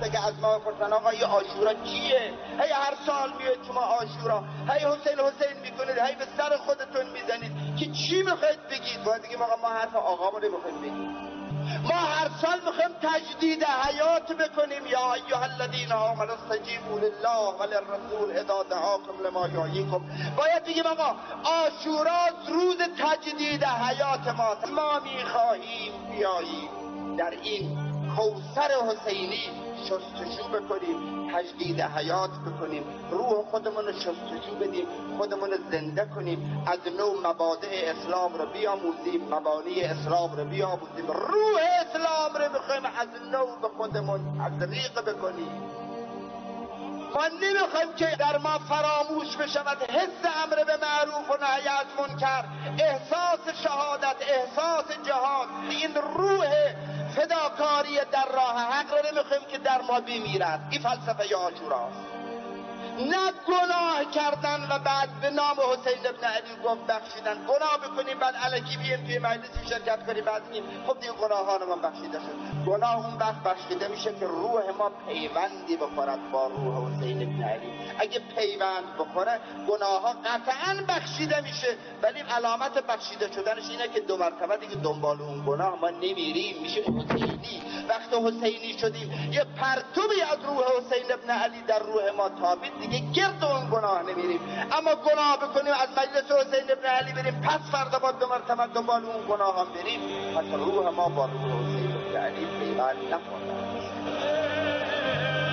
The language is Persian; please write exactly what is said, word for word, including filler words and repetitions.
که از ما بپرسن آقا یه عاشورا چیه؟ هی هر سال میاد شما عاشورا، هی حسین حسین میکنید، هی به سر خودتون میزنید که چی میخواید بگید؟ باید بگیم آقا ما حرف آقامون رو میخوایم بگیم. ما هر سال میخوایم تجدید حیات بکنیم. یا ایها الذین آمنوا استجیبوا لله وللرسول اذا دعاکم لما یحییکم. باید بگیم آقا عاشورا روز تجدید حیات ماست. ما میخواهیم بیاییم در این کوثر حسینی شستشو بکنیم، تجدید حیات بکنیم، روح خودمون رو شستشو بدیم، خودمون رو زنده کنیم، از نو مبادئ اسلام رو بیاموزیم، مبانی اسلام رو بیاموزیم، روح اسلام رو بخوایم از نو به خودمون تزریق بکنیم. ما نمیخوایم که در ما فراموش بشود حس امر به معروف و نهی از منکر، احساس شهادت، احساس جهاد، این روح فداکاری در راه حق رو نمیخوایم که در ما بمیرد. این فلسفه عاشوراست. نه گناه کردن و بعد به نام حسین ابن علی گفت بخشیدن، گناه بکنیم بعد الکی بیم توی مجلسی شرکت کنیم بعد بگیم خب دیگه گناهان من بخشیده شد. گناه اون وقت بخشیده میشه که روح ما پیوندی بخورد با روح حسین ابن علی. اگه پیوند بخوره گناه ها قطعا بخشیده میشه، ولی علامت بخشیده شدنش اینه که دو مرتبه دیگه دنبال اون گناه ما نمیریم، میشه حسینی. وقتی حسینی شدیم یه پرتوی از روح حسین ابن علی در روح ما تابید، دیگه گرد اون گناه نمیریم. اما گناه بکنیم از مجلس حسین ابن علی بریم پس فردا با دو مرتبه دنبال اون گناه هم بریم، پس روح ما با روح حسین ابن علی پیوند نخورد.